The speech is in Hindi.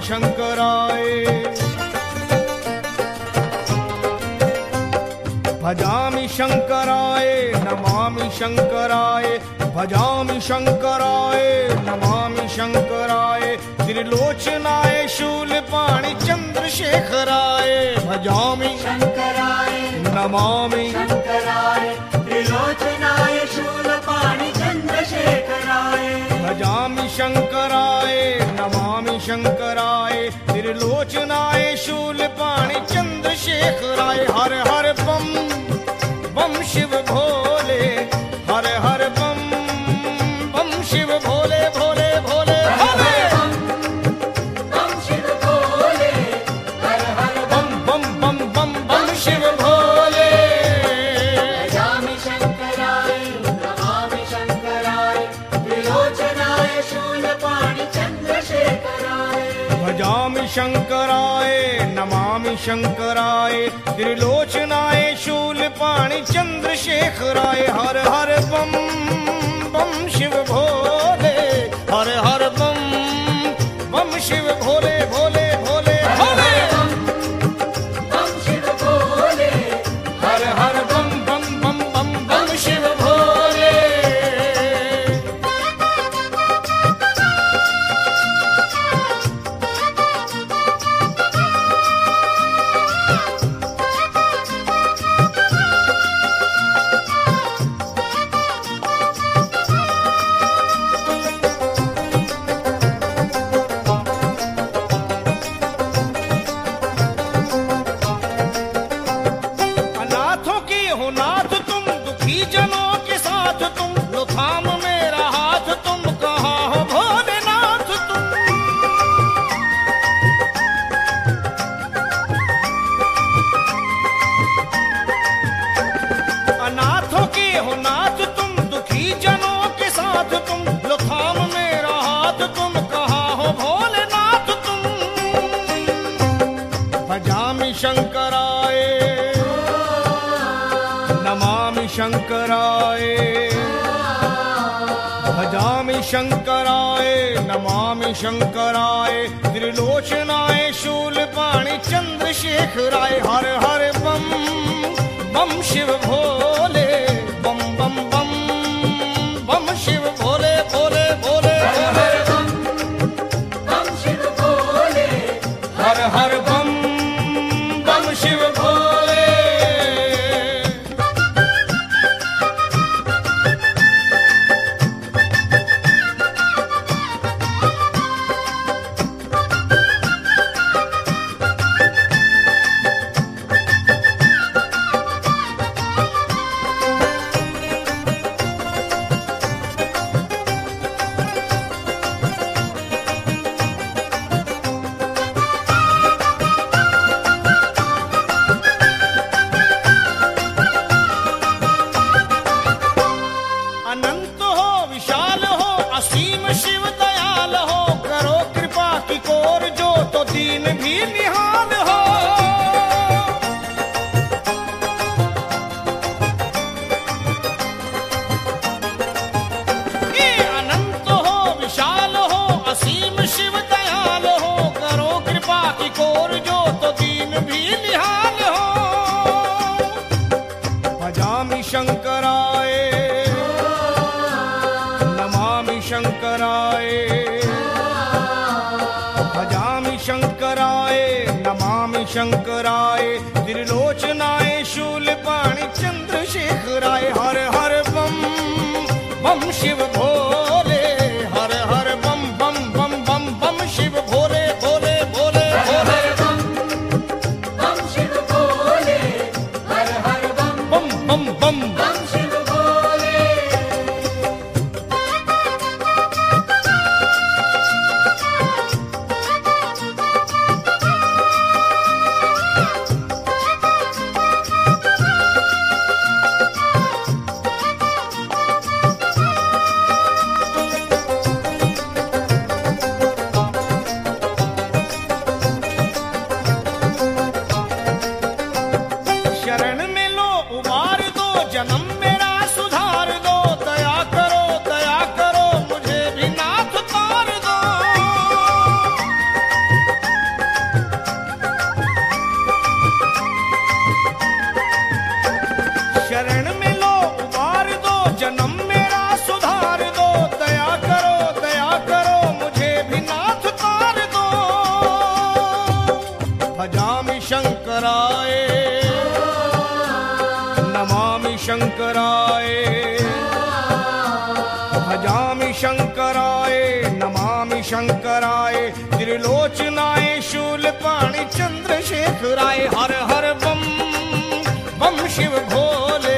शंकराय भजामि शंकराय नमामि शंकराय भजामि शंकराय नमामि शंकराय त्रिलोचनाय शूलपाणि चंद्रशेखराय भजामि शंकराय नमामि शंकराय त्रिलोचनाय शूलपाणि चंद्रशेखराय भजामि शंकराय नमामि शंकराय त्रिलोचनाय शूलपाणि चंद्रशेखराय हर हर बम बम शिव भोले हर हर बम बम शिव भोले भोले भोले भोले बम शिव भोले हर हर बम बम बम बम बम शिव भोले भजामि शंकराय नमामि शंकराय त्रिलोचनाय शूलपाणि चंद्रशेखराय भजामि शंकराय नमामि शंकराय त्रिलोचनाय शूलपाणि चंद्रशेखराय हर हर बम बम शिव भोले हर हर बम बम शिव भोले भोले भोले भोले बम शिव भोले हर हर बम बम बम बम बम शिव भोले अनाथों के हो नाथ तुम दुखी जनों के साथ तुम लो थाम मेरा हाथ तुम कहाँ हो भोलेनाथ तुम अनाथों के हो नाथ तुम दुखी जनों के साथ तुम लो थाम मेरा हाथ तुम कहाँ हो भोलेनाथ तुम भजामि शंकराय नमामि शंकराय भजामि शंकराय नमामि शंकराय त्रिलोचनाय शूलपाणि चंद्रशेखराय हर हर बम बम शिव भोले बम बम बम बम शिव भोले भोले भोले भोले बम शिव भोले हर हर बम बम शिव भोले अनंत हो विशाल हो असीम शिव दयाल हो करो कृपा की कोर जो तो दीन भी निहाल हो ये अनंत हो विशाल हो असीम शिव दयाल हो करो कृपा की कोर जो तो दीन भी निहाल हो भजामि शंकराय नमामि शंकराय भजामि शंकराय नमामि शंकराय त्रिलोचनाय शूलपाणि चंद्रशेखराय हर हर बम बम शिव भोले हर हर बम बम बम बम बम शिव भोले भोले भोले भोले बम शिव भोले हर हर बम बम बम बम बम शिव भोले शंकराय नमामि शंकराय भजामि शंकराय नमामि शंकराय त्रिलोचनाय शूलपाणि चंद्रशेखराय हर हर बम बम शिव भोले